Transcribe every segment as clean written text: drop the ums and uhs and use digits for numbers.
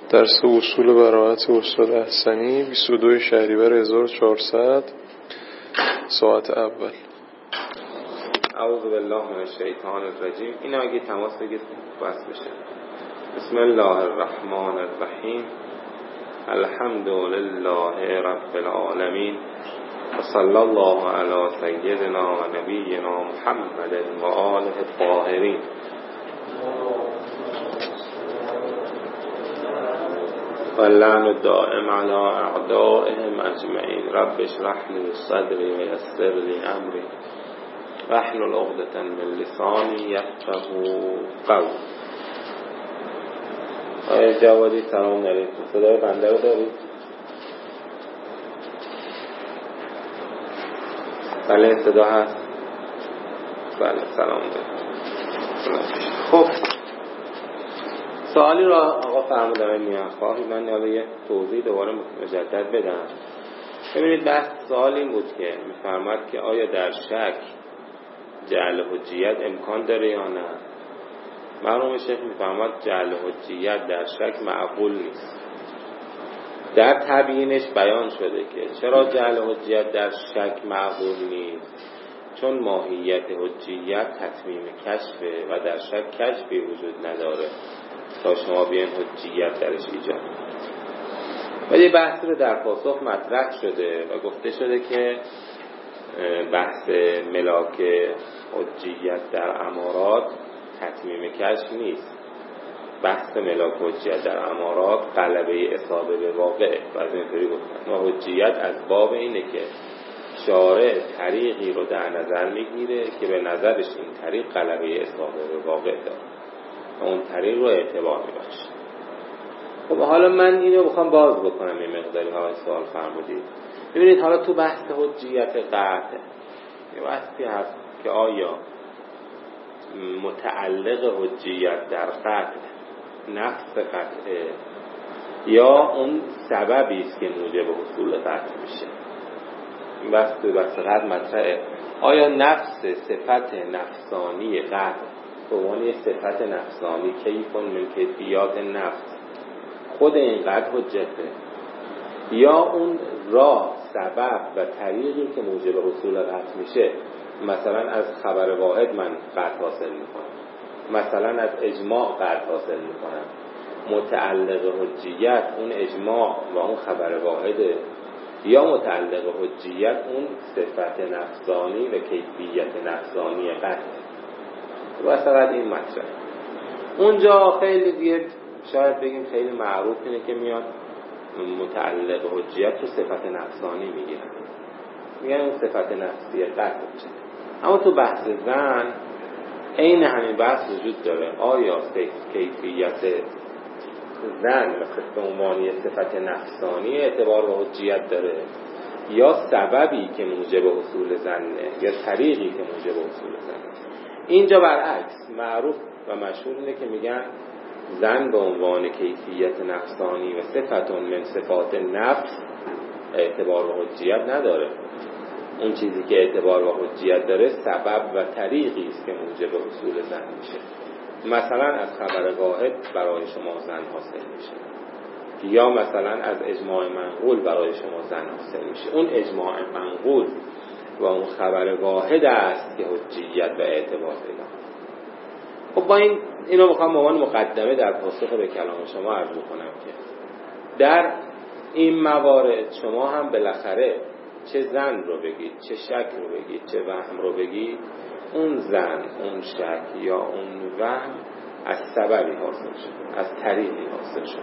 درس اصول براءت استاد احسنی 22 شهریور 1400 ساعت اول. اعوذ بالله من الشیطان الرجیم. این اگه تماس بگید بس بشه. بسم الله الرحمن الرحیم. الحمد لله رب العالمین و صلی الله علی سیدنا و نبینا محمد و آله الطاهرین. واللعن الدائم على اعدائهم اجمعین. رب اشرح لي صدری و یسر لي امری واحلل عقدة من لسانی یفقهوا قولی. آقای جوادی سلام علیکم. صدای بنده رو دارید؟ بله صدا هست. بله سلام علیکم. خب سوالی را آقا فرمودن میانخواهی من یه توضیح دوباره مجدد بدم. ببینید بحث سوال این بود که میفرماد که آیا در شک جعل حجیت امکان داره یا نه. مرحوم شیخ میفرماد جعل حجیت در شک معقول نیست. در تبیینش بیان شده که چرا جعل حجیت در شک معقول نیست، چون ماهیت حجیت تتمیم کشفه و در شک کشفی وجود نداره تا شما بیان حجیت درش ایجاد. ولی بحث رو در پاسخ مطرح شده و گفته شده که بحث ملاک حجیت در امارات تتمیم کشف نیست. بحث ملاک حجیت در امارات غلبه اصابه به واقع. و از اینطوری گفتن ما حجیت از باب اینه که شارع طریقی رو در نظر میگیره که به نظرش این طریق غلبه اصابه به واقع داره، اون طریق رو اعتبار میبخشه. خب حالا من اینو بخوام باز بکنم این مقداری ها سوال فرمودید. ببینید حالا تو بحث حجیت قطع یه بحثی هست که آیا متعلق حجیت در قطع نفس قطعه یا اون سببی است که موجب حصول قطع میشه. این بحث تو بحث قطع مطرحه. آیا نفس صفت نفسانی قطع به عنوان صفت نفسانی کیفون من کیفیات نفس خود این قطع حجته، یا اون راه سبب و طریقی که موجب حصول قطع میشه، مثلا از خبر واحد من قطع حاصل میکنم، مثلا از اجماع قطع حاصل میکنم. متعلق حجیت اون اجماع و اون خبر واحده، یا متعلق حجیت اون صفت نفسانی و کیفیت نفسانی قطع. مثلا این مطرح اونجا خیلی دیگه شاید بگیم خیلی معروف اینه که میاد متعلق حجیت تو صفت نفسانی میگن اون صفت نفسی قطع حجیت. اما تو بحث زن این همین بحث وجود داره. آیا کیفیت زن به عنوان صفت نفسانی اعتبار و حجیت داره یا سببی که موجب حصول زنه یا طریقی که موجب حصول زنه؟ اینجا برعکس معروف و مشهور اینه که میگن زن به عنوان کیفیت نفسانی و صفتون من صفات نفس اعتبار و حجیت نداره. اون چیزی که اعتبار و حجیت داره سبب و طریقی است که موجب حصول زن میشه. مثلا از خبر واحد برای شما زن حاصل میشه، یا مثلا از اجماع منقول برای شما زن حاصل میشه. اون اجماع منقول و اون خبر واحد است که حجیت و اعتبار پیدا. خب با اینو میخوام به عنوان مقدمه در پاسخ به کلام شما عرض کنم که در این موارد شما هم بالاخره چه زن رو بگید، چه شک رو بگید، چه وهم رو بگید، اون زن، اون شک یا اون وهم از سببی حاصل شد، از طریقی حاصل شد.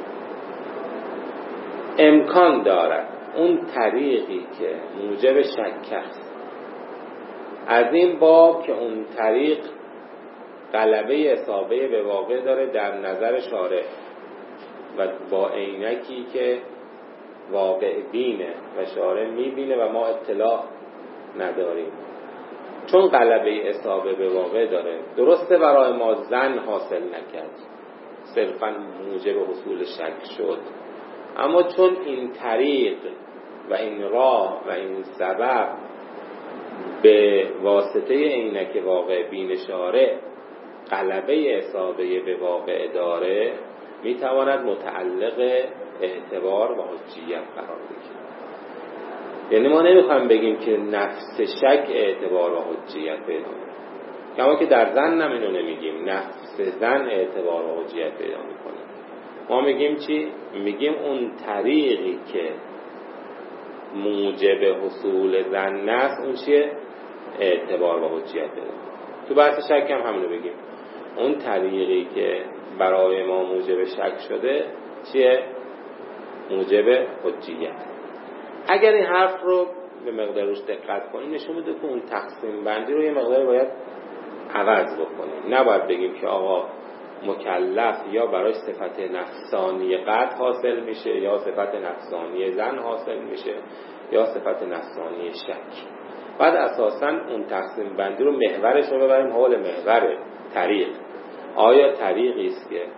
امکان دارد اون طریقی که موجب شک است از این باب که اون طریق غلبه اصابه به واقع داره در نظر شارع و با عینکی که واقع بینه و شارع میبینه و ما اطلاع نداریم. چون غلبه اصابه به واقع داره، درسته برای ما زن حاصل نکرد، صرفا موجب حصول شک شد، اما چون این طریق و این راه و این سبب به واسطه عینک واقع بین شارع غلبه اصابه به واقع داره، میتواند متعلق اعتبار و حجیت قرار بگیرد. یعنی ما نمیخوایم بگیم که نفس شک اعتبار و حجیت پیدا میکنه، کما که در زن هم اینو نمیگیم نفس زن اعتبار و حجیت پیدا میکنه. ما میگیم چی؟ میگیم اون طریقی که موجب حصول زن است اون چیه؟ اعتبار و حجیت پیدا میکنه. تو بحث شک هم همینو بگیم، اون طریقی که برای ما موجب شک شده چیه؟ موجب حجیت. اگر این حرف رو به مقدار روش دقت کنیم نشون میده که اون تقسیم بندی رو یه مقدار باید عوض بکنیم. نباید بگیم که آقا مکلف یا برای صفت نفسانی قطع حاصل میشه یا صفت نفسانی زن حاصل میشه یا صفت نفسانی شک. بعد اساساً اون تقسیم بندی رو محورش رو ببریم حول محور طریق. آیا طریقی است که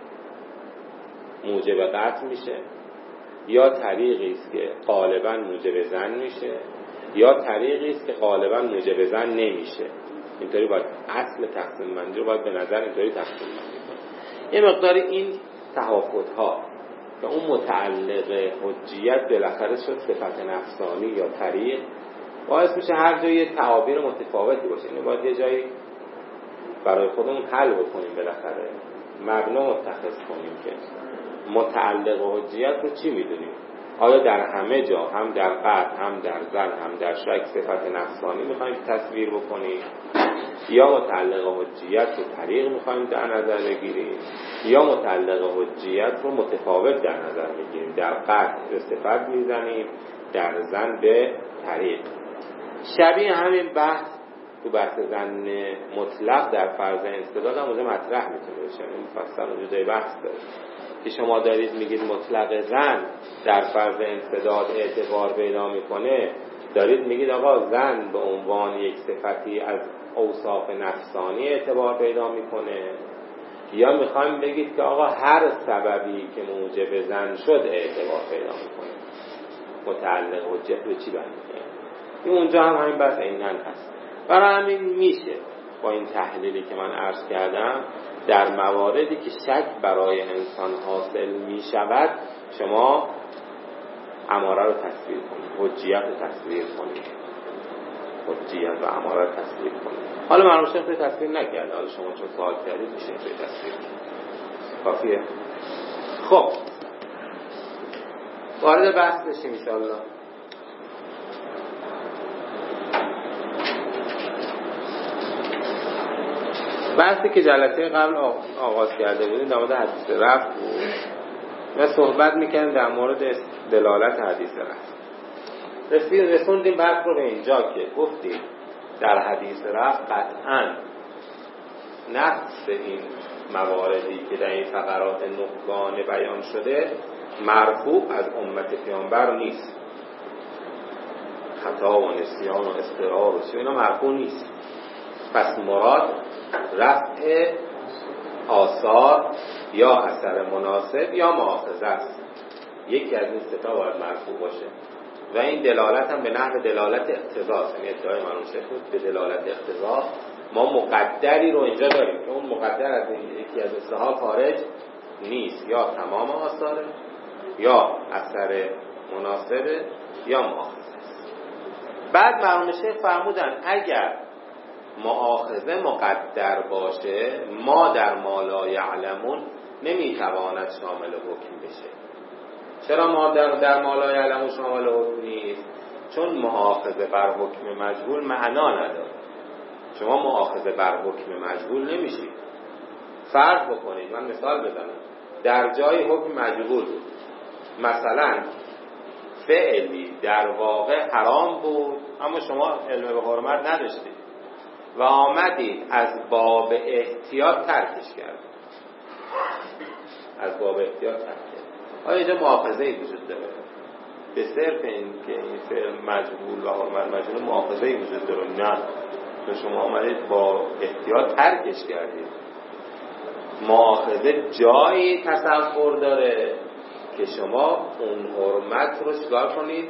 موجب قطع میشه یا طریقی است که غالباً موجب زن میشه یا طریقی است که غالباً موجب زن نمیشه. اینطوری باید اصل تقسیم بندی رو باید به نظر اینطوری تقسیم بندی کنیم. یه مقدار این تفاوت‌ها که اون متعلق حجیت بالاخره شد صفت نفسانی یا طریق، باعث میشه هر جایی یه تعابیر متفاوتی باشه. یعنی باید یه جایی برای خودمون حل بکنیم، بالاخره مبنا متخذ کنیم که متعلق حجیت رو چی میدونیم. آیا در همه جا هم در قطع هم در زن هم در شک صفت نفسانی میخوایم تصویر بکنیم یا متعلق حجیت رو طریق میخوایم در نظر بگیریم یا متعلق حجیت رو متفاوت در نظر بگیریم، در قطع به صفت میزنیم در زن به طریق. شبیه همین بحث تو بحث زن مطلق در فرض انستداد هم اونجا مطرح میتونه بشه. این مفصل اونجا جای بحث داره که شما دارید میگید مطلق زن در فرض انستداد اعتبار پیدا میکنه، دارید میگید آقا زن به عنوان یک صفتی از اوصاف نفسانی اعتبار پیدا میکنه، یا میخوایم بگید که آقا هر سببی که موجب زن شد اعتبار پیدا میکنه. متعلق حجت به چی برمیگرده؟ این اونجا هم همین بحث اینن هست. برای همین میشه با این تحلیلی که من عرض کردم در مواردی که شک برای انسان حاصل میشود شما اماره رو تصویر کنید، حجیت رو تصویر کنید، حجیت و اماره رو تصویر کنید. حالا مرحوم شیخ رو تصویر نکرده، حالا شما چون سوال کردید میشه رو تصویر کنید. کافیه؟ خب وارد بحث بشیم انشاءالله. بحثی که جلسه قبل آغاز کرده بودیم در مورد حدیث رفع بود و صحبت میکنیم در مورد دلالت حدیث رفع. رسوندیم بحث رو به اینجا که گفتیم در حدیث رفع قطعاً نفس این مواردی که در این فقرات نخبانه بیان شده مرفوع از امت پیامبر نیست. خطا و نسیان و اضطرار و اینا مرفوع نیست. پس مراد رفع آثار یا اثر مناسب یا مؤاخذه است. یکی از این ستا باید مرفوع باشه و این دلالت هم به نحو دلالت اقتضا است. یعنی ادعای مرحوم شیخ بود به دلالت اقتضا ما مقدری رو اینجا داریم که اون مقدر از یکی از اصطلاحات خارج نیست، یا تمام آثاره یا اثر مناسبه یا مؤاخذه است. بعد مرحوم شیخ فرمودن اگر مؤاخذه مقدر باشه ما در ما لا یعلمون نمیتواند شامل حکم بشه. چرا ما در ما لا یعلمون شامل حکم نیست؟ چون مؤاخذه بر حکم مجهول معنا نداره. شما مؤاخذه بر حکم مجهول نمیشید. فرض بکنید، من مثال بزنم، در جای حکم مجهول بود، مثلا فعلی در واقع حرام بود اما شما علم به حرمت نداشتید و آمدید از باب احتیاط ترکش کرد. از باب احتیاط ترک کرد. آیا اینجا مؤاخذه‌ای وجود داره؟ به صرف این که این فعل مجهول و حرمت مجهول مؤاخذه‌ای وجود داره؟ نه، چون شما آمدید با احتیاط ترکش کردید. مؤاخذه جایی تصور داره که شما اون حرمت رو چیکار کنید؟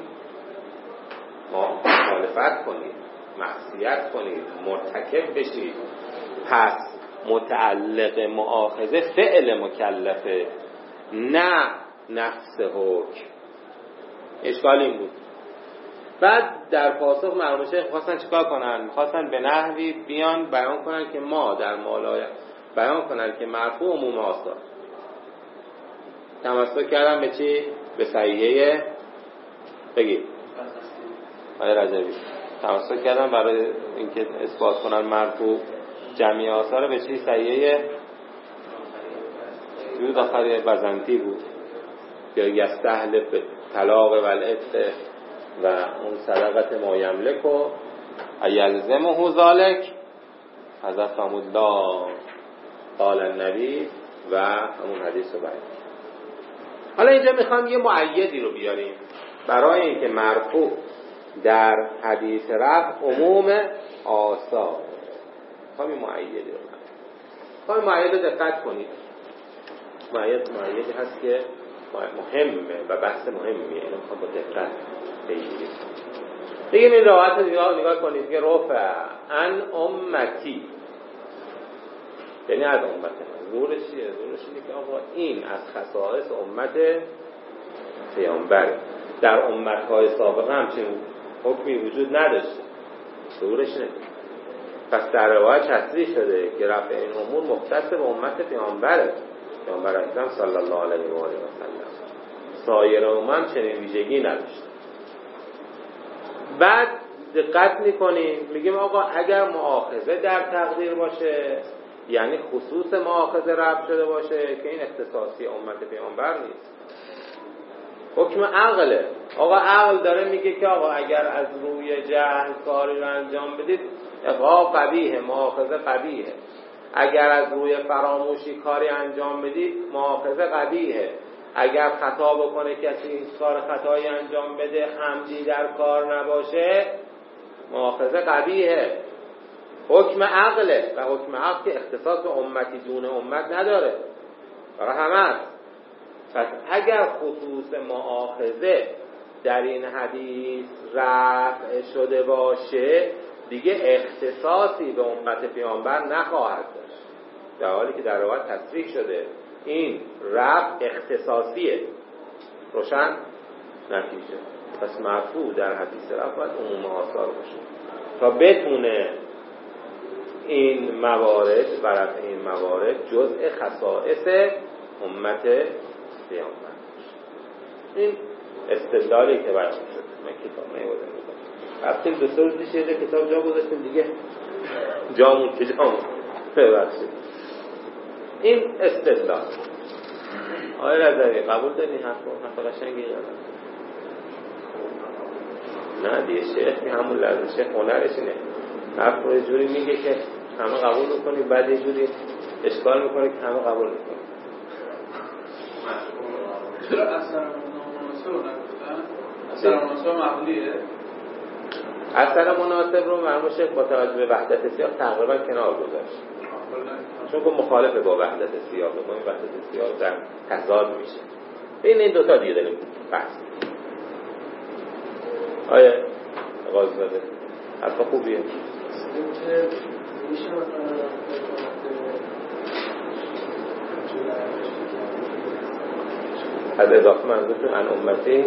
مخالفت کنید، معصیت کنید، مرتکب بشید. پس متعلق مؤاخذه فعل مکلفه نه نفس حکم. اشکال این بود. بعد در پاسخ مرحوم شیخ خواستن چیکار کنن؟ خواستن به نحوی بیان بیان کنن که ما در مالای بیان کنن که مرفوع عموم آثار. تمسک کردن به چی؟ به صحیحه بگید آقای رجبی. تمسک کردن برای اینکه اثبات کنن مرفوع جمعی آثار به چی؟ صحیحه سیود آخری بزنتی بود یا یستحلف به طلاق و العتق و اون صدقت ما یملک و ایلزمه ذالک حضرت الله قال النبی و همون حدیث رو بیان. حالا اینجا میخوام یه مؤیدی رو بیاریم برای اینکه مرفوع در حدیث رفع عموم آثار. میخوام یه مؤیدی رو بیاریم. میخوام مؤید رو دقت کنید. مؤیدی هست که مهمه و بحث مهمیه. اینو میخوام با دقت بگیریم. بگیم این روایت رو نگاه کنید که رفع عن امتی، یعنی از امت زورش چیه؟ زورش اینه که آقا این از خصائص امت پیامبره. در امتهای سابقه همچنین حکمی وجود نداشته. زورش اینه. پس در روایت تصریح شده که رفع این امور مختص به امت پیامبره، پیامبر اکرم صلی الله علیه و آله و سلم. سایر امم چنین ویژگی نداشته. بعد دقت میکنیم میگیم آقا اگر مؤاخذه در تقدیر باشه، یعنی خصوص مؤاخذه رفع شده باشه که این اختصاصی امت پیامبر نیست، حکم عقله. آقا عقل داره میگه که آقا اگر از روی جهل کاری رو انجام بدید اقعاء قبیحه، مؤاخذه قبیحه. اگر از روی فراموشی کاری انجام بدید مؤاخذه قبیحه. اگر خطا بکنه کسی این کار خطایی انجام بده عمدی در کار نباشه مؤاخذه قبیحه. حکم عقله و حکم عقل که اختصاص به امتی دون امت نداره، برای همه است. پس اگر خصوص مؤاخذه در این حدیث رفع شده باشه دیگه اختصاصی به امت پیامبر نخواهد داشت، در حالی که در روایت تصریح شده این رفع اختصاصیه. روشن؟ نتیجه پس مرفوع در حدیث رفع باید عموم آثار باشه تا بتونه این موارد برای این موارد جزء خصائص امت پیامبر. این استدلالی که بیان شد. من کتاب نیاوردم رفتیم دو سه روز پیش یه کتاب جا گذاشتیم دیگه جامون که جامون ببخشید. این استدلال آقای رضوی قبول داری حرف قشنگی نه دیگه شیخ که همون لحظه شیخ هنرش اینه حرف رو یه جوری میگه که همه قبول میکنی، بعد یه جوری اشکال میکنه که همه قبول میکنی. چرا اثر مناسب رو نگفتن؟ اثر مناسب معقولیه؟ اثر مناسب رو مرحوم شیخ با توجه به وحدت سیاق تقریبا کنار گذاشت، چون که مخالف با وحدت سیاق. با این وحدت سیاق در تضاد میشه. بین این دوتا دیگه داریم بحث. آیا آغاز زاده حرفا خوبیه؟ از اضافه منظورتون ان امتی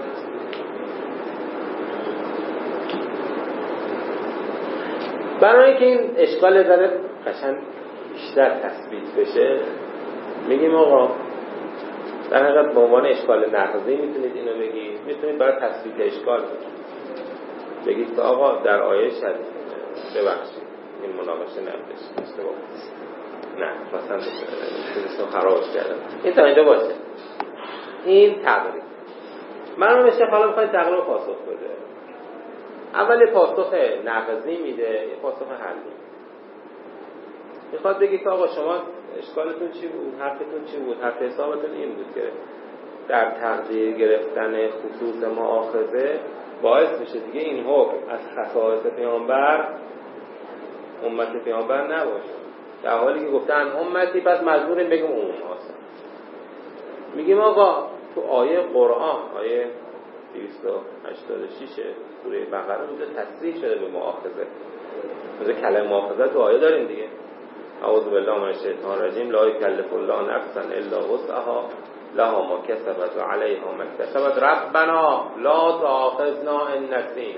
برای اینکه این اشکال ذره قشنگ بیشتر تثبیت بشه میگیم آقا در حقیقت به عنوان اشکال نقضی میتونید اینو بگید، میتونید برای تثبیت اشکال بگید که آقا در آیه شد ببخشید این مناقشه نمیشه اشتباه نه مثلا چیزو خرابش کردم. این تا اینجا باشه. این تقریب من میشه حالا میخواید تقریب پاسخ بده. اول پاسخ نقضی میده، یه پاسخ حلی. میخواد بگی که آقا شما اشکالتون چی بود، حرفتون چی بود، حرف حسابتون این بود که در تقدیر گرفتن خصوص مؤاخذه باعث میشه دیگه این حکم از خصائص پیامبر امت پیامبر نباشه، در حالی که گفتن امتی پس مجبوریم بگیم عموم آثار. میگیم آقا تو آیه قرآن آیه 286 سوره بقره اونجا تصریح شده به مؤاخذه. اونجا کلمه مؤاخذه تو آیه داریم دیگه. اعوذ بالله من الشیطان الرجیم لا یکلف الله نفسا الا وسعها لها ما کسبت و علیها ما اکتسبت ربنا لا تؤاخذنا ان نسینا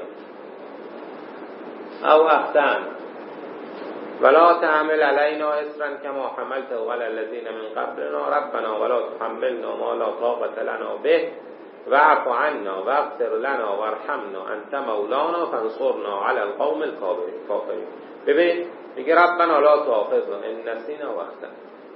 او اخطأنا ولا تحمل علينا اصرا كما حملته على الذين من قبلنا ربنا ولا تحملنا ما لا طاقة لنا به واعف عنا واغفر لنا وارحمنا انت مولانا فانصرنا على القوم الكافرين. ببین میگه ربنا لا تؤاخذنا ان نسینا و اخطأنا.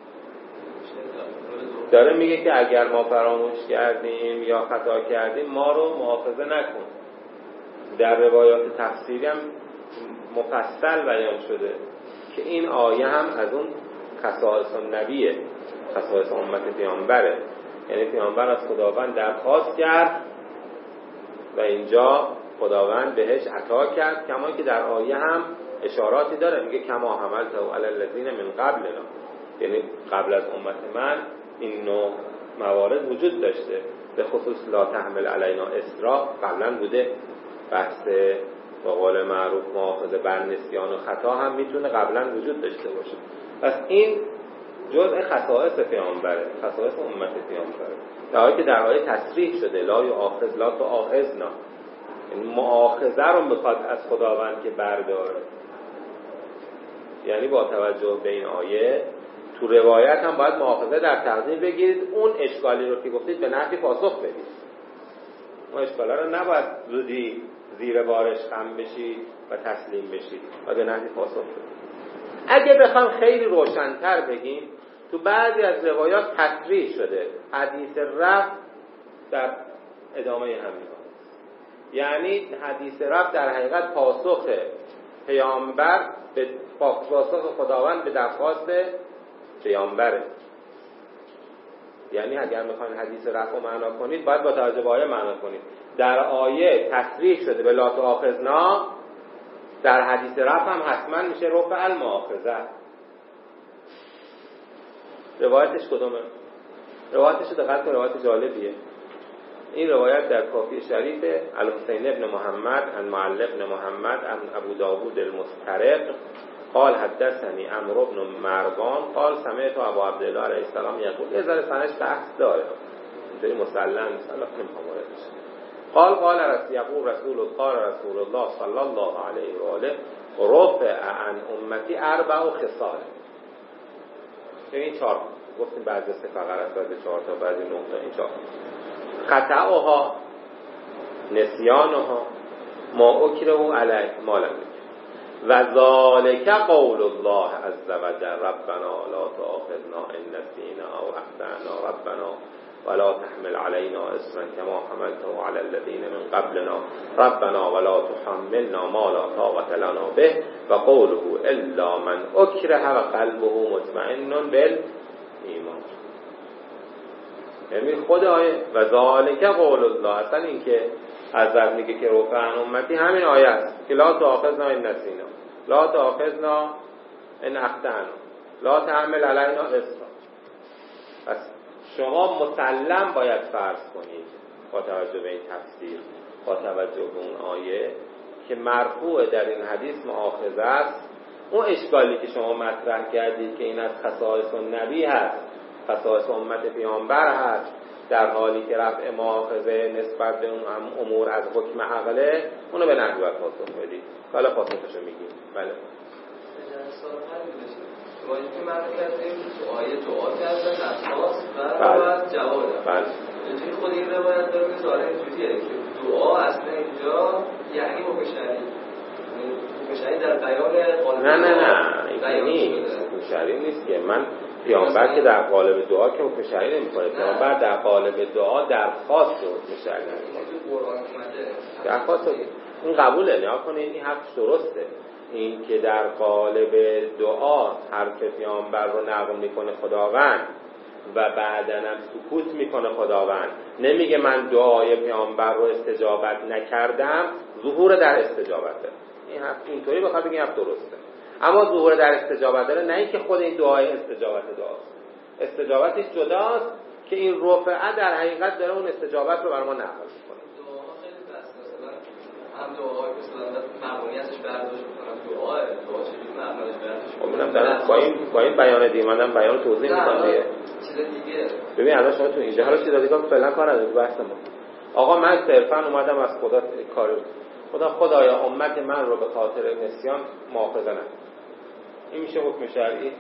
داره میگه که اگر ما فراموش کردیم یا خطا کردیم ما رو مؤاخذه نکن. در روایات تفسیری هم مفصل بیان شده که این آیه هم از اون خصائص النبیه، خصائص امت پیامبره. یعنی پیامبر از خداوند درخواست کرد و اینجا خداوند بهش عطا کرد، کما که در آیه هم اشاراتی داره، میگه کما حملته علی الذین من قبلنا، یعنی قبل از امت من این نوع موارد وجود داشته. به خصوص لا تحمل علینا اصرا قبلا بوده، بحث با قول معروف مؤاخذه بر نسیان و خطا هم میتونه قبلا وجود داشته باشه. پس این جزء خصائص پیامبره، خصائص امت پیامبره، در حالی که در آیه تصریح شده لا یؤاخذ لا تؤاخذنا، یعنی مؤاخذه رو میخواد از خداوند که برداره. یعنی با توجه به این آیه تو روایت هم باید مؤاخذه در تقدیم بگیرید، اون اشکالی رو که گفتید به نحوی پاسخ بدید. اون اشکالا رو نباید زودی زیر بارش خم بشید و تسلیم بشید و به نحوی پاسخ بدید. اگه بخوام خیلی روشن‌تر بگیم، تو بعضی از روایات تصریح شده حدیث رفع در ادامه همین، یعنی حدیث رفع در حقیقت پاسخ پیامبر به پاسخ خداوند به درخواست پیامبره. یعنی اگر میخواین حدیث رفع رو معنا کنید باید با توجه به آیه معنا کنید. در آیه تصریح شده به لا تؤاخذنا، در حدیث رفع هم حتما میشه رفع المؤاخذه. روایتش کدومه؟ روایتش دقت کن، روایت جالبیه. این روایت در کافی شریف الحسین ابن محمد عن معل ابن محمد عن ابو داود المسترق قال حدثني عمرو بن مروان قال سمعت ابو عبدالله علیه السلام یقول، یه ذره سنش بحث داره، اینطوری مسلم نیست، الله نمیخوام واردش. قال یقول رسول الله صلی الله علیه و آله رفع عن امتی 4 خصال. این 4 گفتیم بعضی فقط از 4 تا بعضی 9 تا، این 4 خطأها نسیانها ما اکره علیه ما لم و ذالک قول الله عز وجل ربنا لا تؤاخذنا ان نسینا او اخطأنا ربنا ولا تحمل علينا اصرا كما حملته على الذين من قبلنا ربنا ولا تحملنا ما لا طاقة لنا به و قوله الا من اکره و قلبه مطمئن بالایمان. یعنی خود آیه و ذالک قول الله، اصلا این که حضرت میگه که رفع عن امتی همین آیه است که لا تؤاخذنا ان نسینا، لا تؤاخذنا ان اخطأنا، لا تحمل علینا اصرا. پس شما مسلم باید فرض کنید با توجه به این تفسیر، با توجه به اون آیه که مرفوع در این حدیث مؤاخذه است. اون اشکالی که شما مطرح کردید که این از خصائص النبی هست، خصائص امت پیامبر هست، در حالی که رفع مؤاخذه نسبت به اون امور از حکم عقله، اونو به نحوی باید پاسخ بدید. حالا پاسخشو میگیم. بله. ولی که من کردیم تو آیه دعا کردن اساس و بعد جواب دادن. بله. اینجوری خود این روایت داره که سوال اینجوریه که دعا اصلا اینجا یعنی مکشری در بیان قالب نه این نیست. مکشری نیست که من پیامبر که در قالب دعا که مکشری نمی‌کنه. پیامبر در قالب دعا درخواست رو مکشری نمی‌کنه. درخواست این قبوله. نیا کنید این حرف درسته. این که در قالب دعا حرف پیامبر رو نقل میکنه خداوند و بعداً هم سکوت میکنه خداوند، نمیگه من دعای پیامبر رو استجابت نکردم، ظهور در استجابت داره. این حرف اینطوری بخواد بگیم حرف درسته، اما ظهور در استجابت داره، نه اینکه خود این دعای استجابت دعاست. استجابتش جداست که این رفعه در حقیقت داره اون استجابت رو بر ما نقل میکنه. هم دعاهای که معمولیتش برداشت میکنم دعا چجوری معمولیتش برداشت میکنم. دارم با این بیان دیمانم بیان توضیح میکنم دیگه. مسئله دیگه. ببین الان شما تو اینجا حالا چه دادگاه فعلا کار نداره بحث ما. آقا من صرفا اومدم از خدا کاری خدایا امت من رو به خاطر نسیان مؤاخذه نکن. این میشه حکم شرعی؟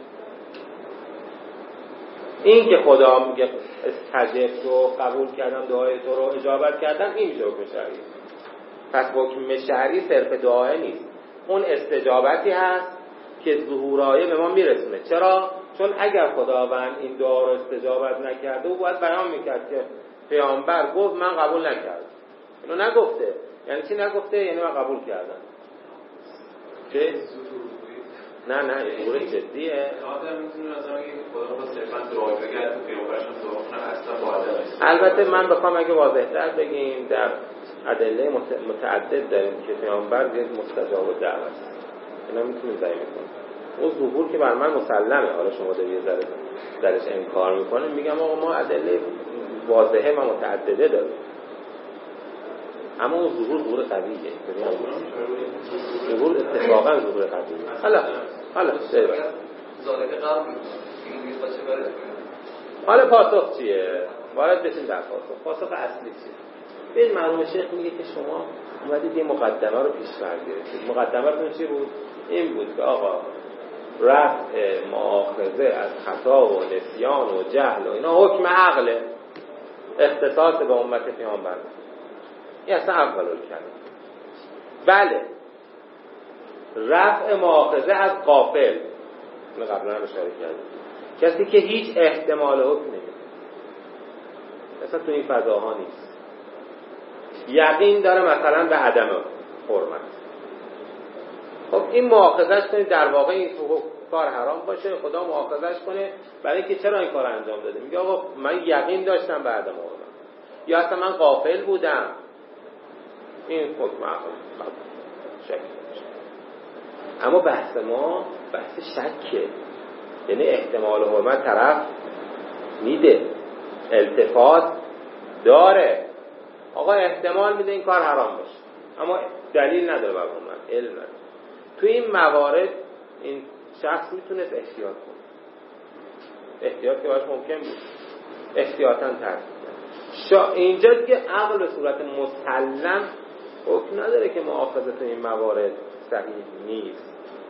این که خدا میگه استجب رو قبول کردم دعای تو رو اجابت کردم، این میشه حکم شرعی. پس حکم شرعی صرف دعای نیست، اون استجابتی هست که ظهور آیه به ما میرسونه. چرا؟ چون اگر خداوند این دعا رو استجابت نکرده او باید بیان میکرد که پیامبر گفت من قبول نکردم. اینو نگفته. یعنی چی نگفته؟ یعنی من قبول کردم. چه؟ نه ظهور جدیه. البته من بخوام اگه واضح‌تر بگیم در ادله متعدد داریم که پیامبر مستجاب الدعوت. اینا میتونیم ضعیف کنیم. اون ظهور که بر من مسلمه، حالا شما داری یه ذره درش انکار میکنیم، میگم آقا ما ادله واضحه و متعدده داریم. اما اون ظهور قویه. ظهور اتفاقا ظهور قویه. حالا ذالک قبل حالا پاسخ چیه؟ باید بسیم در پاسخ اصلی چیه؟ این مرحوم شیخ میگه که شما اومدید یه مقدمه رو پیش بردارید. مقدمه‌تون چی بود؟ این بود که آقا رفع مؤاخذه از خطا و نسیان و جهل و اینا حکم عقله، اختصاص به امت پیامبر. این اصلا اول کلمه. بله رفع مؤاخذه از غافل، من قبلا هم اشاره کردم، کسی که هیچ احتمال حکم نمیده، اصلا تو این فضاها نیست، یقین داره مثلا به عدم حرمت. خب این مؤاخذهش کنید در واقع این کار حرام باشه، خدا مؤاخذهش کنه برای اینکه چرا این کار انجام داده. میگه آقا من یقین داشتم به عدم حرمت، یا اصلا من غافل بودم. این حکم عقل شک. اما بحث ما بحث شکه، یعنی احتمال حرمت طرف میده، التفات داره، آقا احتمال میده این کار حرام باشه اما دلیل نداره بر حرمت، علم نداره. تو این موارد این شخص میتونست احتیاط کنه، احتیاط که باش ممکن بود، احتیاطاً ترک کنه. اینجا دیگه عقل به صورت مسلم حکم نداره که مؤاخذه تو این موارد صحیح نیست.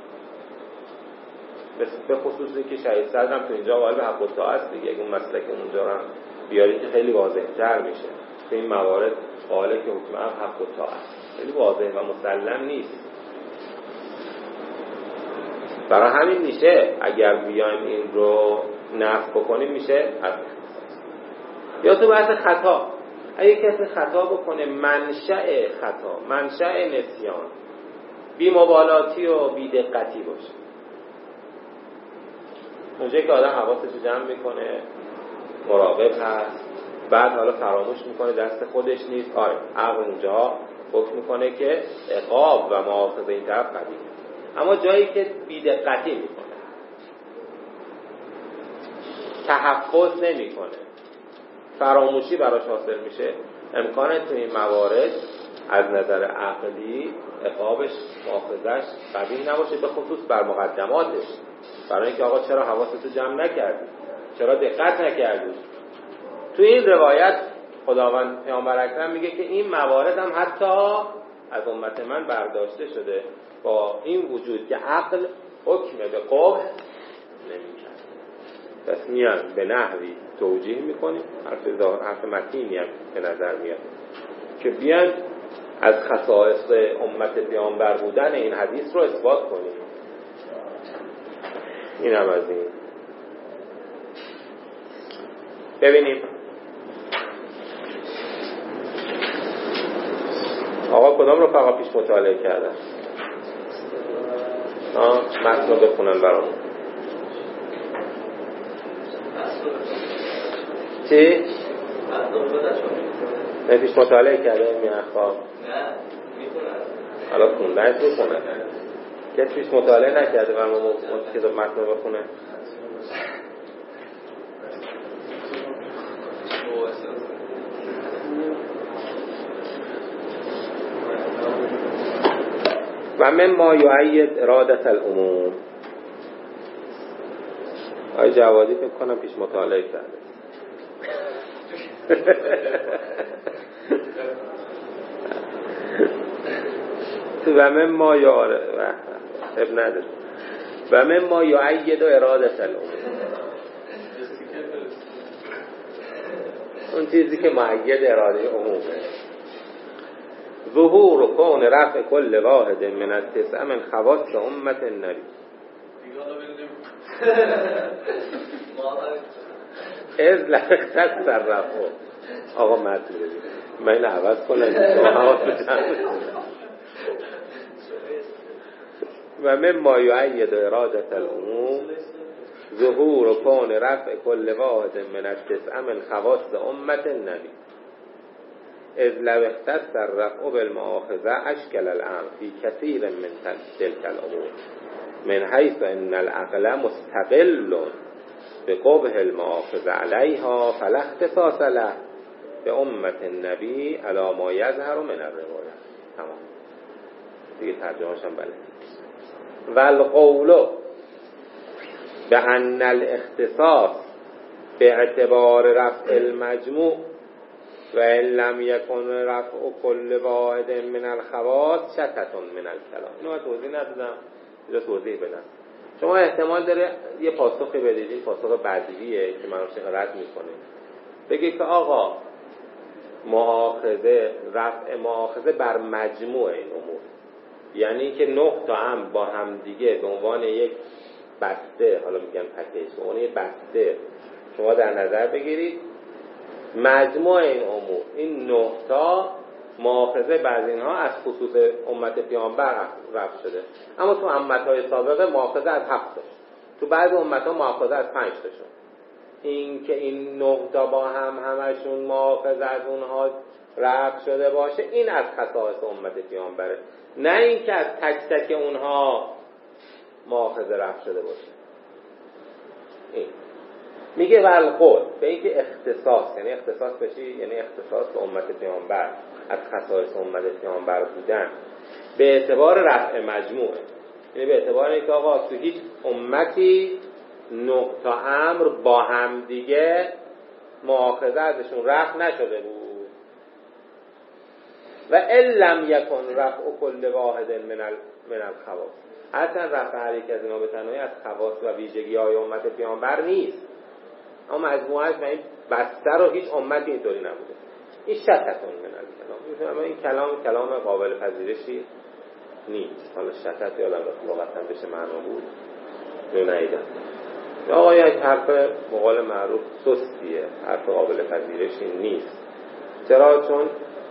به خصوصی که شهید صدرم تو اینجا قائل به حق الطاعت دیگه، اگه اون مسئله که اونجا رو بیاری که خیلی واضح‌تر میشه. تو این موارد قائل که حکم حق الطاعت خیلی واضح و مسلم نیست. برای همین میشه اگر بیایم این رو نفی بکنیم میشه حد. یا تو بحث خطا، اگه کسی خطا بکنه، منشأ خطا، منشأ نسیان بی مبالاتی و بی دقتی باشه، اونجایی که آدم حواسش رو جمع میکنه، مراقب هست، بعد حالا فراموش میکنه، دست خودش نیست، آره عقل اونجا حکم میکنه که عقاب و مؤاخذه این طرف قبیله. اما جایی که بی دقتی میکنه، تحفظ نمیکنه، فراموشی براش حاصل میشه، امکانه تو این موارد از نظر عقلی عقابش مؤاخذش قبیل نباشه، به خصوص بر مقدماتش. برای اینکه آقا چرا حواستو جمع نکردی، چرا دقت نکردی. تو این روایت خداوند پیامبر اکرم میگه که این موارد هم حتی از امت من برداشته شده، با این وجود که عقل حکم به قبح نمی‌کنه. پس میان به نحوی توجیه میکنیم، حرف متینی هم به نظر میاد که بیان از خصائص امت پیامبر بودن این حدیث رو اثبات کنیم. این هم از این. ببینیم آقا کدام رو فقط پیش مطالعه کردن؟ متن رو بخونن برامون. چی؟ نه پیش مطالعه کرده می اخبار؟ نه میخونن. حالا خوندنش میخونن. کسی پیش مطالعه نکرده برامون کتاب متن رو بخونه؟ و من ما یعید ارادت العموم. آقای جوادی فکر کنم پیش مطالعه کرده. و من ما یاره اب نداره و من ما یعید و ارادت الامور، اون چیزی که معید اراده عمومه. ظهور و کون رفع کل واحد من التسع من خواص امت النبی از لخت سر رفع. آقا متن ببین من این عوض کنم و من ما یعید ارادت العموم ظهور و کون رفع کل واحد من التسع من خواص امت النبی اذ لو اختص الرفع بالمؤاخذه اشکل الامر فی کثیر من تلک الامور من حیث ان العقل مستقل بقبح المؤاخذه علیها فلا اختصاص له به امت النبی علی ما یظهر من الروایه. تمام دیگه ترجمه‌اش هم بلد. والقول بأن الاختصاص باعتبار رفع المجموع و ان لم یکن رفع کل واحد من الخواص شتت من الکلام. اینو من توضیح ندادم، اینو توضیح بدم. شما احتمال داره یه پاسخی بدید، این پاسخ بدیهیه که من شیخ رد میکنه، بگه که آقا مؤاخذه، رفع مؤاخذه بر مجموع این امور، یعنی که 9 تا هم با هم دیگه به عنوان یک بسته، حالا میگن پکیج، به عنوان یک بسته شما در نظر بگیرید مجموع این امور، این 9 تا مؤاخذه بعض اینها از خصوص امت پیامبر رفع شده، اما تو امت‌های سابقه مؤاخذه از 7 تا، تو بعض امت‌ها مؤاخذه از 5 تا شد. این که این 9 تا با هم همشون مؤاخذه از اونها رفع شده باشه، این از خصائص امت پیامبره، نه این که از تک تک اونها مؤاخذه رفع شده باشه. این میگه والقول به این که اختصاص، یعنی اختصاص بشی، یعنی اختصاص به امت پیامبر از خصائص امت پیامبر بودن به اعتبار رفع مجموعه، یعنی به اعتبار اینکه آقا تو هیچ امتی 9 تا امر با هم دیگه مؤاخذه ازشون رفع نشده بود. و ان لم یکن رفع کل واحد من الخواص، اصلا رفع هر یک از اینا به تنهایی از خواص و ویژگی‌های امت پیامبر نیست، اما مجموعه‌اش و این بسته رو هیچ امتی اینطوری نبوده. این شتتون من الکلام، اما این کلام قابل پذیرشی نیست. حالا شتت یا لغتاً بشه معنا بود رو نیدم. آقا یک حرف مقال معروف سستیه، حرف قابل پذیرشی نیست. چرا؟ چون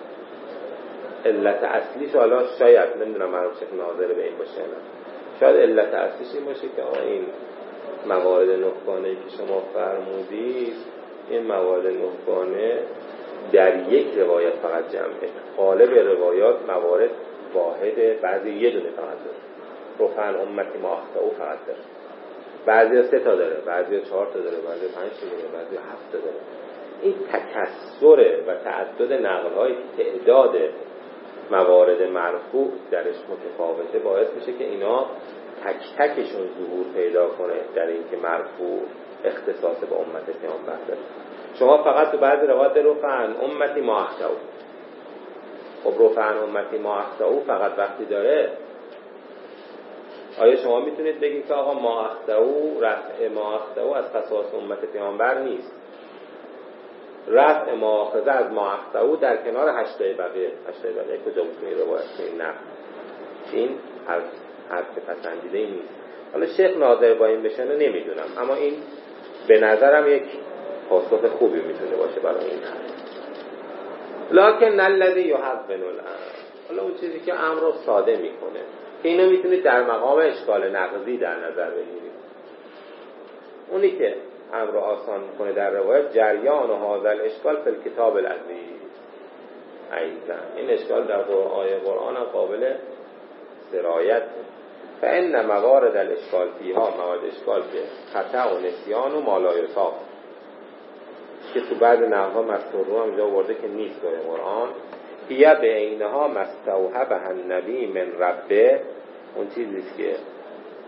علت اصلیش، حالا شاید نمیدونم معروف شکل ناظر به این باشه، نه شاید علت اصلیش این باشه که آقا این موارد نخبانه‌ای که شما فرمودید، این موارد نخبانه در یک روایت فقط جمعه، غالب روایات موارد واحده، بعضی یه دونه فقط داره، رفعن امتی ما اخطأوا فقط داره، بعضی 3 تا داره، بعضی 4 تا داره، بعضی 5 تا داره، بعضی 7 تا داره. این تکثر و تعدد نقل‌های تعداد موارد مرفوع درش متفاوته باعث میشه که اینا تک تکشون ظهور پیدا کنه در این که مرفوع اختصاص به امت پیامبر داره. شما فقط تو بعضی روایات رفعن امتی ما اخطأوا، خب رفعن امتی ما اخطأوا فقط وقتی داره، آیا شما میتونید بگید که آقا ما اخطأوا، رفع ما اخطأوا از خصائص امت پیامبر نیست؟ رفع مؤاخذه از ما اخطأوا در کنار 8 بقیه کجا بود این روایت؟ این نه، این حرف پسندیده ای نیست. حالا شیخ ناظر با این بشنه نمیدونم، اما این به نظرم یک پاسخ خوبی میتونه باشه برای این حرف. لکن الذی یحول الامر، حالا اون چیزی که امر رو ساده میکنه که اینو میتونید در مقام اشکال نقضی در نظر بگیرید، اونی که امر رو آسان میکنه در روایت جریان و هذا اشکال فی الکتاب العزیز، ایضا این اشکال در آیه قرآن هم قابل سرایت. فان موارد الاشکال فیها، موارد اشکال که خطا و نسیان و ما لا یصاب، که تو بعض نحوها مستور رو هم جا ورده که نیست در قرآن، هی به عینها مستوحبه النبی من ربه، اون چیزیست که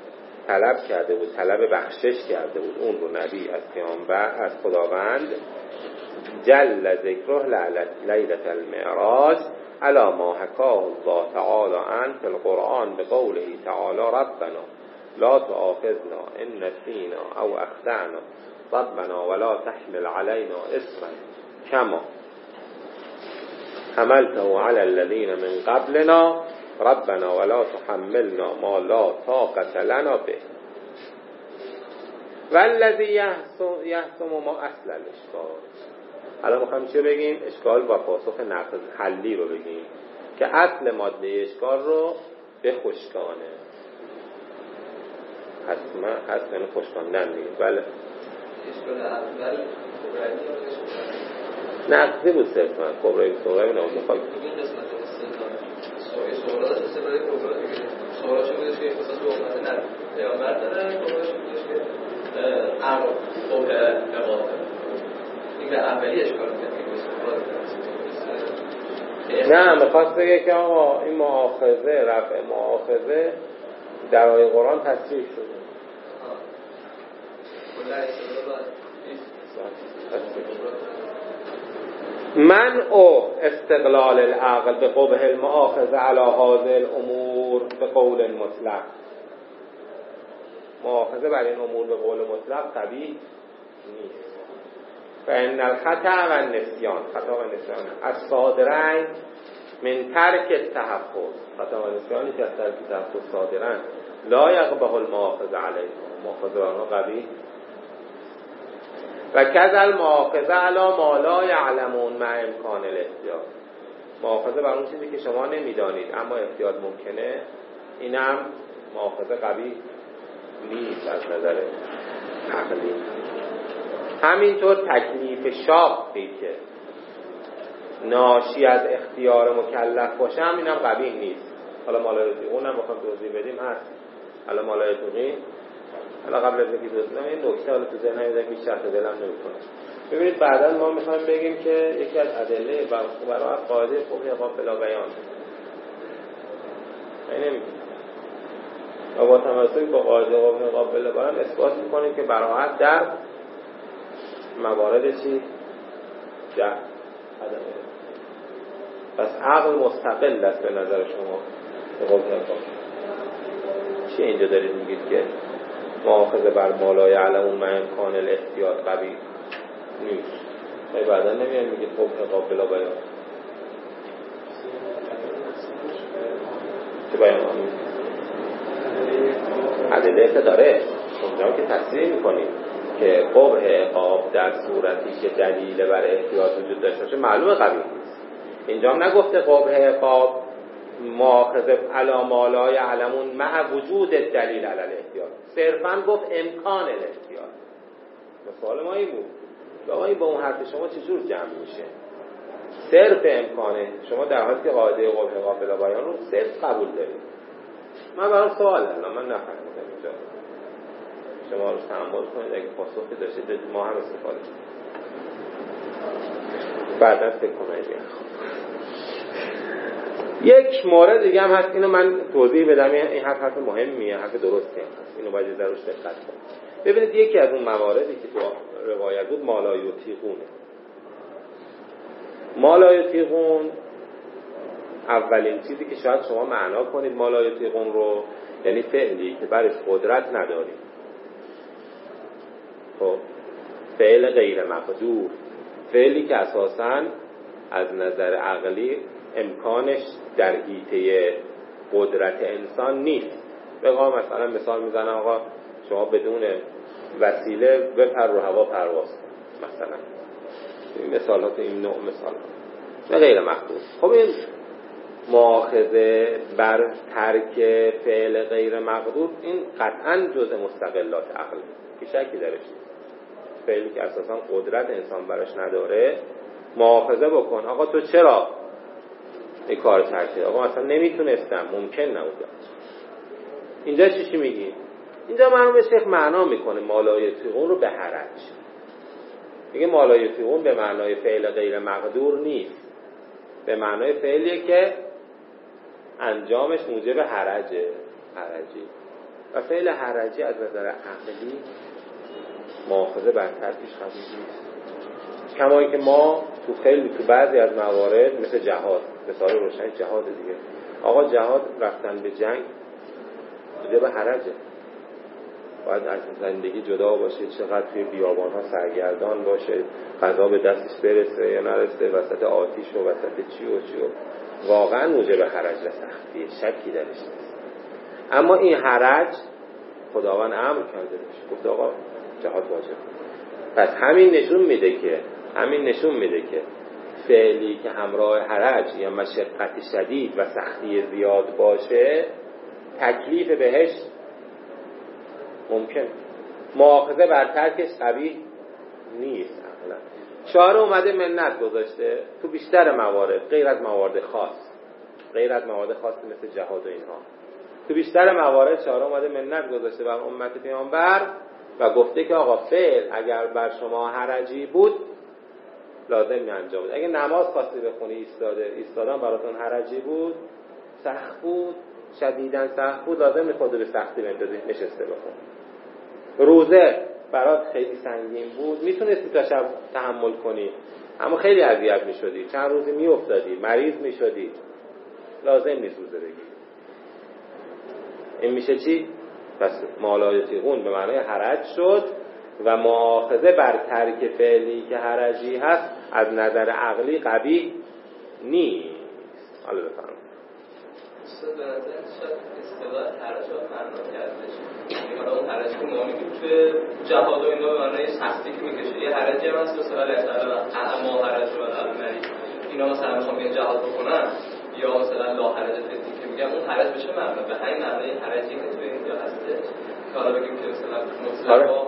طلب کرده بود، طلب بخشش کرده بود اون رو نبی از پیامبر از خداوند جل ذکره لیلة المعراج علی ما حکاه الله تعالی عنه فی القرآن بقوله تعالی ربنا لا تؤاخذنا ان نسینا او اخطأنا ربنا ولا تحمل علينا اصرا كما حملته على الذين من قبلنا ربنا ولا تحملنا ما لا طاقة لنا به والذی یحسم ما اصل الاشکال. الان میخوایم چی بگیم؟ اشکال با پاسخ نقض حلی رو بگیم که اصل ماده اشکال رو بخشکانه. حسم یعنی خشکاندن دیگه. بله اشکال اول نقضی بود صرفا کبرایی صغرایی نه مخالف این قسمت استدلال صغرا داشت استدلال کبرا دیگه. صغرا چه بودش که خصوص صحبت نه پیامبر داره، کبراش بودش که عرب قول اقامه این به اولی اشکال میکنه که صغرا نه میخواست بگه که آقا این مؤاخذه رفع مؤاخذه در آیه قرآن تصریح شده. من او استقلال العقل به قبح المؤاخذه علی هذه الامور به قول مطلق. مؤاخذه بر این امور به قول مطلق قبیح نیست. فإن الخطأ و النسیان خطا و نسیان الصادرین من ترک التحفظ خطا و نسیانی که از ترک تحفظ صادرن لا یقبح المؤاخذه علیه مؤاخذه بر آنها قبیح و کذل مؤاخذه علی ما لا یعلمون مع امکان الاحتیاط. مؤاخذه بر اون چیزی که شما نمیدانید اما احتیاط ممکنه اینم مؤاخذه قبیح نیست از نظر عقلی. همینطور تکلیف شاقی که ناشی از اختیار مکلف باشه هم اینم قبیح نیست. حالا مالایتوقی اونم بخوام توضیح بدیم هست. حالا مالایتوقی حالا قبل از اینکه توضیح بدم این نکته حالا تو ذهن همیشه که شرط دلم نمی‌کنه. ببینید بعداً ما می‌خوایم بگیم که یکی از ادله برای قاعده فقه اقام بلا بیان یعنی با تمسک با قاعده اقام بلا بیان اثبات می‌کنیم که براحت در موارد چی؟ جهل عدمه. پس عقل مستقل است به نظر شما به قول اقام. چی اینجا دارید میگید که مؤاخذه بر ما لا یعلمون مع امکان الاحتیاط قبیح نیست؟ ما بعدا نمیایم میگید خب قابل بیان چه بیان آمین عدله که داره اونجا که تصریح میکنیم که قبح عقاب در صورتی که دلیل بر احتیاط وجود داشته باشه معلومه قبیح نیست. اینجا هم نگفته قبح عقاب مؤاخذه علی ما لا یعلمون مع وجود دلیل علی الاحتیاط، صرفا گفت امکان الاحتیاط. مثال ما این بود که آقا این با اون حرف شما چجور جمع میشه؟ صرف امکانه شما در حالی که قاعده قبح قابل بیان رو صرف قبول دارید. من برام سوال الان من نفهمیدم اینجا، شما رو تحمل کنید اگه پاسخی داشتید ما هم استفاده کنیم بعدا فکر کنید. یک مورد دیگه هم هست، اینو من توضیح بدم، این حرف مهمیه، حرف درسته، اینو باید ضرورش دقت کنید. ببینید یکی از اون مواردی که تو روایت بود مالایوتیقونه. مالایوتیقون اولین چیزی که شاید شما معنا کنید مالایوتیقون رو یعنی فعلی که برش قدرت ندارید. خب فعل غیر مقدور، فعلی که اساساً از نظر عقلی امکانش در حیطه قدرت انسان نیست. بگم مثلا مثال میزنم آقا شما بدون وسیله بپر رو هوا پرواز کن مثلا، این مثالات این نوع مثال نه غیر مقدور. خب این مؤاخذه بر ترک فعل غیر مقدور این قطعا جزء مستقلات عقل که شکی درش نیست. فعلی که اساسا قدرت انسان براش نداره مؤاخذه بکن آقا تو چرا این کار کردی؟ آقا مثلا نمیتونستم، ممکن نبود. اینجا چی میگی؟ اینجا مرحوم شیخ معنا میکنه مالایوتیقون رو به حرج. میگه مالایوتیقون به معنای فعل غیر مقدور نیست، به معنای فعلیه که انجامش موجب حرجی. و فعل حرجی از نظر عقلی مؤاخذه بر ترکش قبیح نیست. کما اینکه ما تو بعضی از موارد مثل جهاد، مثال روشن جهاد دیگه، آقا جهاد رفتن به جنگ بوده به حرجه، باید از زندگی جدا باشه، چقدر توی بیابان‌ها سرگردان باشه، غذا به دستش برسه یا نرسه، وسط آتیش و وسط چی و واقعا موجب حرج و سختیه، شکی درش نیست. اما این حرج خداوند امر کرده باشه، گفت آقا جهاد واجب. پس همین نشون میده که فعلی که همراه حرج یا مشقت شدید و سختی زیاد باشه تکلیف بهش ممکن، مؤاخذه بر ترکش قبیح نیست. اصلا شارع اومده منت گذاشته تو بیشتر موارد، غیر از موارد خاص مثل جهاد و اینها، تو بیشتر موارد شارع اومده منت گذاشته بر امت پیامبر و گفته که آقا فعل اگر بر شما حرجی بود لازم انجام بده. اگه نماز خواستی بخونی ایستادن براتون حرجی بود، سخت بود، شدیداً سخت بود، لازم نیست خودت به سختی بندازی نشسته بخون. روزه برات خیلی سنگین بود، میتونستی تا شب تحمل کنی اما خیلی اذیت میشدی، چند روزی میافتادی، مریض میشدی، لازم نیست روزه بگیری. این میشه چی؟ پس مالایتیقون به معنای حرج شد و مؤاخذه بر ترک فعلی که حرجی هست از نظر عقلی قبیح نیست. حالا بفرمایید. استاد به نظر شاید اصطلاح حرج رو معنا کردش. یعنی اون حرج که ما میگیم توی جهاد و اینا به معنای سختی که میکشه، یه حرجی هم هست مثلا اعما حرج و العمری اینا مثلا میخوام بیان جهاد بکنن یا مثلا لا حرج فدی که میگم اون حرج بشه معنا به همین معنای حرجی که توی اینجا هستش. حالا بگیم که مثلا مطلقا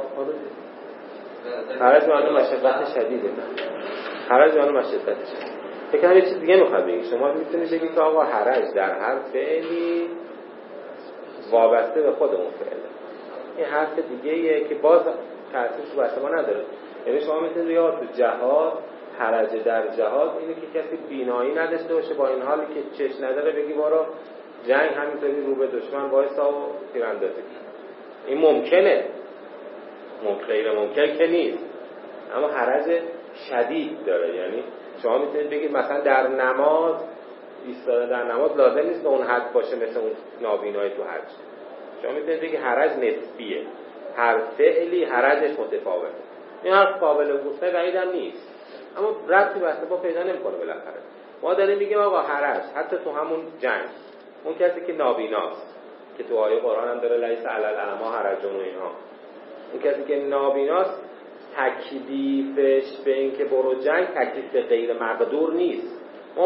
حرج معنی مشقت شدیده، حرج معنی مشقت شدید. فکر یه چیز دیگه میخواد بگی. شما میتونید بگید که آقا حرج در هر فعلی وابسته به خود اون فعله. این حرف دیگه‌ایه که باز تأثیر تو بحث ما نداره. یعنی شما میتونید بگید تو جهاد حرج در جهاد اینه که کسی بینایی نداشته باشه، با این حالی که چش نداره بگی برو جنگ همینطوری رو به دشمن وایسا و تیراندازی. این ممکنه، غیر ممکن که نیست، اما حرج شدید داره. یعنی شما میتونید بگید مثلا در نماز ایستادن در نماز لازم نیست به اون حد باشه مثل اون نابینایی تو حج. شما میتونید بگید حرج نسبیه، هر فعلی حرجش متفاوته. این حرف قابل وصف بعیدم نیست، اما ربطی به اصلا پیدا نمیکنه. بالاخره ما داریم میگیم آقا حرج حتی تو همون جنگ، اون کسی که نابیناست که تو آیه قرآن هم داره لیس علی الاعمی حرج و اینها، اون کسی که نابیناست تکلیفش به این که برو جنگ تکلیف به غیر مقدور نیست.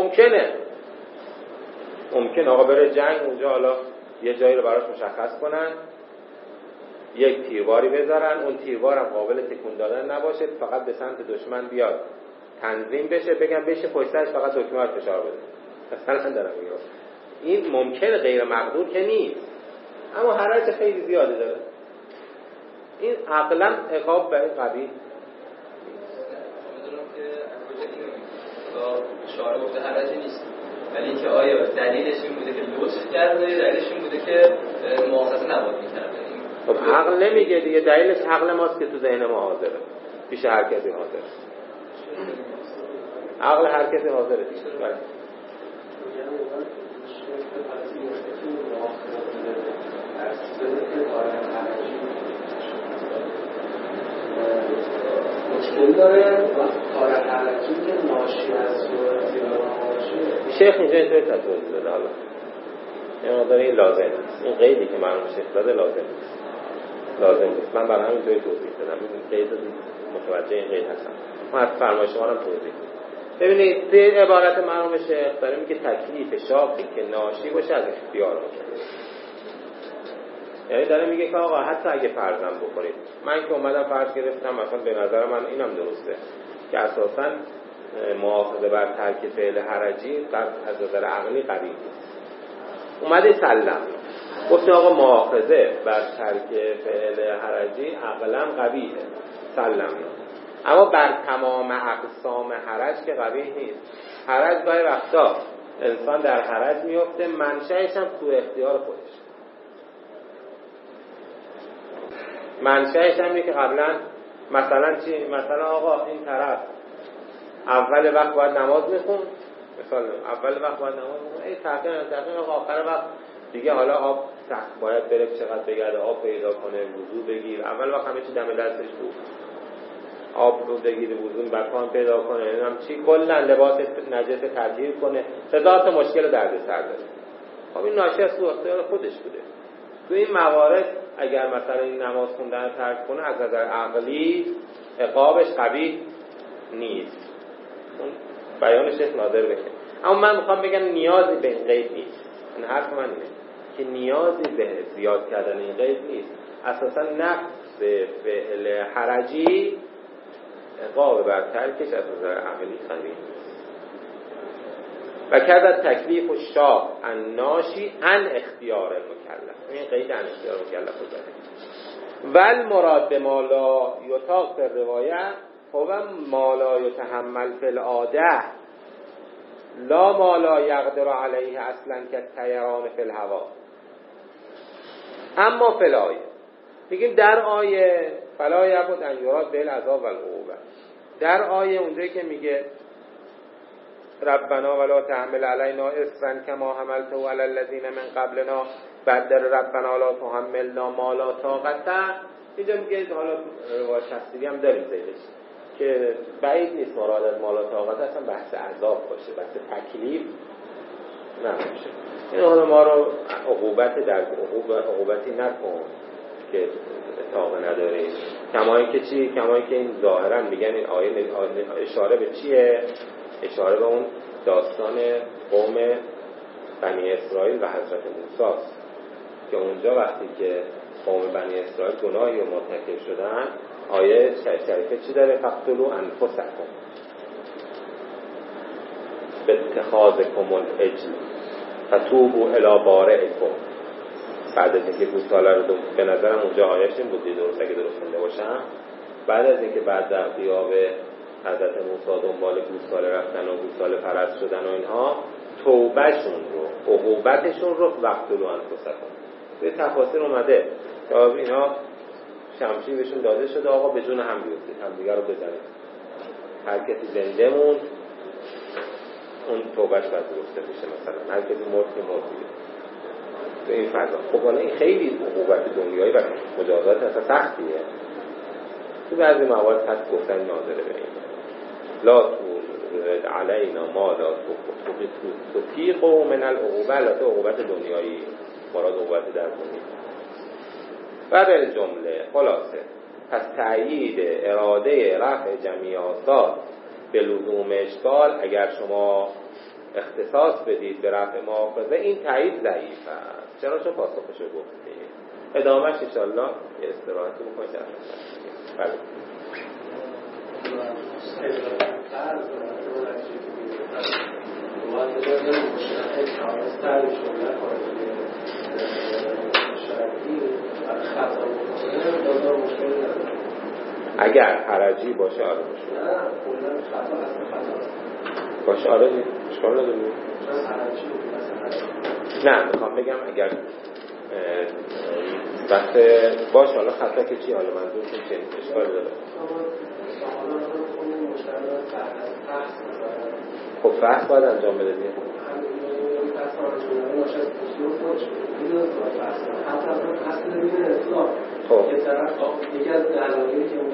ممکن آقا بره جنگ، اونجا حالا یه جایی رو براش مشخص کنن، یک تیرباری بذارن، اون تیربار هم قابل تکون دادن نباشه، فقط به سمت دشمن بیاد تنظیم بشه، بگم بشه پشت سرش فقط دکمه رو فشار بده. مثلا دارم میگم این ممکن غیر مقدور که نیست، اما حرج خیلی زیاده داره. این عقلا عقاب برای قبیح شعار گفته حرجی نیست، ولی اینکه آیا دلیلش این بوده که لطف کرده، دلیلش این بوده که مؤاخذه نباید می‌کرده. خب عقل نمیگه دیگه، دلیلش عقل ماست که تو ذهن ما حاضره، پیش هر کسی حاضره. عقل هر کسی حاضره دیگه. بله. مشکل داره کار حرجی که ناشی از باشه. شیخ اینجا اینطوری توضیح داده. حالا این مقدار این لازم نیست، این قیدی که مرحوم شیخ داده لازم نیست. من برای همین توی توضیح دادم. این قید متوجه این قید هستم. ما از فرمایش شما هم توضیح ببینید توی عبارت مرحوم شیخ داره میگه تکلیف شاقی که ناشی باشه از اختیار باشه. یعنی داره میگه که آقا حتی اگه فرضاً بکنید، من که اومدم فرض گرفتم مثلا به نظر من اینم درسته که اساساً مؤاخذه بر ترک فعل حرجی از نظر عقلی قبیح نیست. اومده سلم گفت آقا مؤاخذه بر ترک فعل حرجی عقلاً قبیحه، سلم. اما بر تمام اقسام حرج که قبیح نیست. حرج گاهی وقتا انسان در حرج میفته، منشأش هم تو اختیار خودش. منشأش هم اینه که قبلا مثلا چی؟ مثلا آقا این طرف اول وقت باید نماز میخون، مثلا اول وقت باید نماز میخون، ای تقریبا آخر وقت دیگه حالا آب سخت باید بره چقدر بگرده آب پیدا کنه، وضو بگیر. اول وقت همه چی دم دستش بود، آب رو بگیره، وضو مکان پیدا کنه، نمیدونم چی، کلا لباس نجس تطهیر کنه، هزار تا مشکل دردسر داره. خب این ناشی از سوء اختیار خودش بوده. تو این موارد اگر مثلا این نماز خوندن رو ترک کنه از نظر عقلی عقابش قبیح نیست، اون بیانش نادر بکنه. اما من میخوام بگم نیازی به این قید نیست. این حرف من اینه که نیازی به زیاد کردن این قید نیست. اساسا نفس فعل حرجی عقاب بر ترکش از نظر عقلی قبیح نیست. و کرد تکلیف و شاه الناشی ان اختیار المکلف. این قید ان اختیار المکلف رو داره. ول مراد به ما لا یطاق فی الروایه هو ما لا یتحمل فی العاده لا ما لا یقدر علیه اصلا که طیران فی الهوا. اما فی الآیه میگیم در آیه فلا یبد ان یراد به العذاب و العقوبه، در آیه اونجایی که میگه ربنا ولا تحمل علینا اصرا کما حملته علی الذین من قبلنا، بعد در ربنا لا تحملنا ما لا طاقت، اینجا میگه حالا روایت شخصی هم داریم زیدش که بعید نیست مراد از ما لا طاقت اصلا بحث عذاب باشه، بحث تکلیف نباشه. این حالا ما رو عقوبتی نکن که طاقت نداریم. کمایی که چی؟ کمایی که این ظاهرا میگن این آیه اشاره به چیه؟ اشاره به اون داستان قوم بنی اسرائیل و حضرت موسی است که اونجا وقتی که قوم بنی اسرائیل گناهی رو مرتکب شدن، آیه شریفه چی داره؟ فقتلوا انفسکم باتخاذکم العجل فتوبوا الی بارئکم. بعد از اینکه گوساله رو به نظرم اونجا آیه‌اش این بود درست اگه درست خونده باشم، بعد از اینکه بعد در غیاب حضرت موسی دنبال گوساله رفتن و گوساله پرست شدن و اینها، توبهشون رو، عقوبتشون رو وقتلوا انفسکم. به تفاسیر اومده که اینا شمشیر بهشون داده شده آقا به جون هم بیفتید، هم دیگر رو بزنید، هر کسی زنده موند اون توبهش باید درسته میشه، مثلا هر کسی مرد که مرد دیگه تو این فضا. خب حالا این خیلی عقوبت دنیایی و مجازات اصلا سختیه. تو بعضی موارد پس گفتن ناظره به این لا تورد علینا ما لا تطیق من العقوبه، البته عقوبت دنیایی مراد عقوبت در دنیا. و به جمله خلاصه پس تأیید اراده رفع جمعی آثار به لزوم اشکال اگر شما اختصاص بدید به رفع مؤاخذه، این تأیید ضعیف است. چرا؟ چون پاسخشو گفتید. ادامهش انشاءالله یه استراحتی بکنید در بله. اگر حرجی باشه آره باشه آره اشکال نداره. نه میخوام بگم اگر وقت باشه حالا خطا که چی حالا منظور چه اشکال داره. خب فحص باید انجام بده دیگه. خب یکی از دلایلی که اون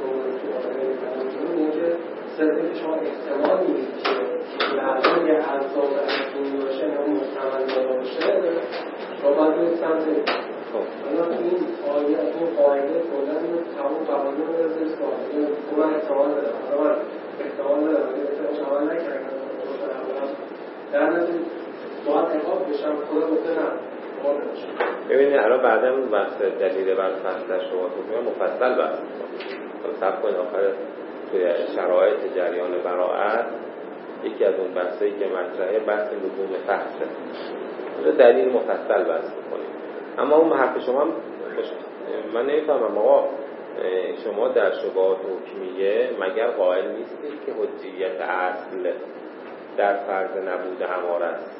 صرفی شما احتمال میدید که لحظه یه عذاب اکنون باشه نمون محتمل داده باشه شما باید روی سمت حالا این آیه این قاعده کلن این تمام قوانین رو برزش باید من احتمال دارم حالا من احتمال دارم اگه شما نکردم در نظر باید اقاب بشم خدا گفته نه ببینید الان بعدا بحث دلیل بر فصل شما تو مفصل بحث کنید. صبر کنید آخر توی شرایط جریان براءت یکی از اون بحثایی که مطرحه بحث لزوم فحصه، دلیل مفصل بحث کنید. اما اون حرف شما من نمیفهمم آقا شما در شبهات حکمیه مگر قائل نیستید که حجیت اصل در فرض نبود اماره است،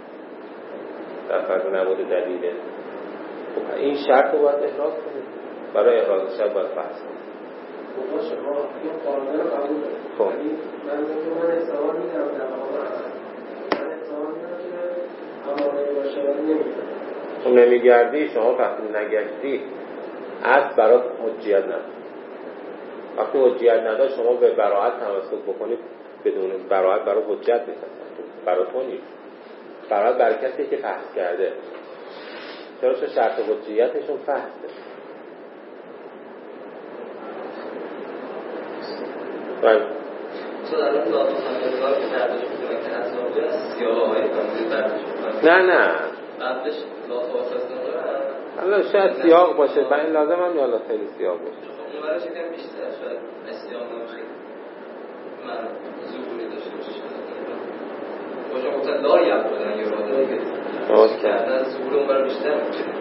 در فرض نبود دلیله؟ خب این شرط رو باید احراز کنید. برای احراز شب باید بحث کنیم. باشه ما این قاعده رو قبول داریم. خب من احتمال میدم در واقع من احتمال میدم که امانه باشه ولی نمیدم. خب نمیگردی، شما وقتی نگشتی اصل برات حجیت نداره. وقتی حجیت نداره شما به براءت تمسک بکنید، بدون براءت برای حجت نیست، برای تو نیست. براءت برای کسی که فحص کرده. چرا چون شرط حجیتشون فحصه. بله تو در اون لازم همینطور که دردش بکنه که از واقعی از سیاه‌های کاملی دردش بکنه. نه قبلش لازم آساس حالا شاید سیاه باشه، و این لازم هم یا خیلی سیاه باشه. خب اون برای چکم بیشتر شاید سیاه نمیشه. من زوری داشته باشه باشه مثلا داری هم بودن یا راده دیگه کردن زور اون برای بیشتر میشه.